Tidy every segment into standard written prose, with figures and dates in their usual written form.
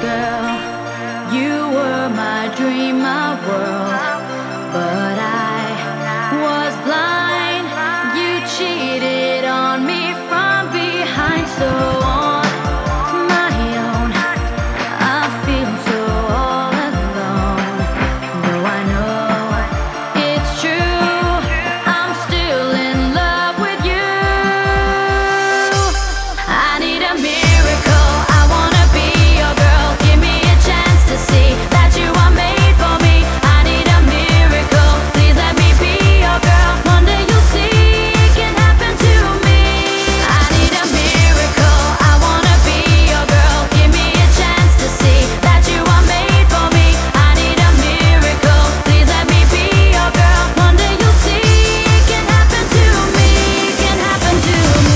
girl. You were my dream, my world. But I was blind. You cheated on me from behind. So on my own, I feel so all alone. Though I know it's true, I'm still in love with you. I need a miracle. I wanna be your girl. Give me a chance to see that you are made for me. I need a miracle. Please let me be your girl. One day you'll see it can happen to me. I need a miracle. I wanna be your girl. Give me a chance to see that you are made for me. I need a miracle. Please let me be your girl. One day you'll see it can happen to me. Can happen to me.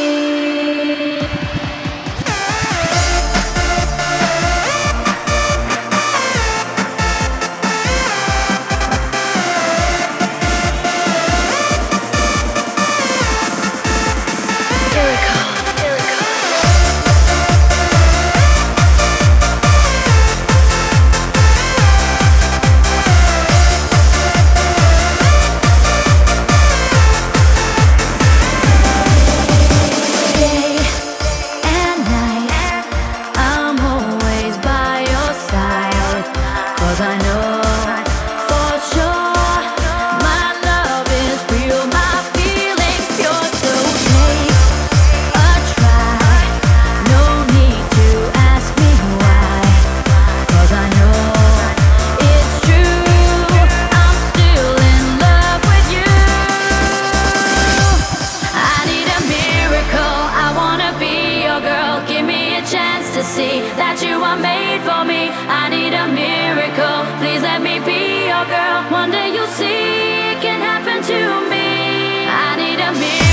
Day and night, I'm always by your side. 'Cause I know for sure my love is real, my feelings pure. So take a try, no need to ask me why. 'Cause I know it's true, I'm still in love with you. I need a miracle. I wanna be your girl. Give me a chance to see that you are made for me. I need a miracle. Please let me be your girl. One day you'll see it can happen to me. I need a miracle.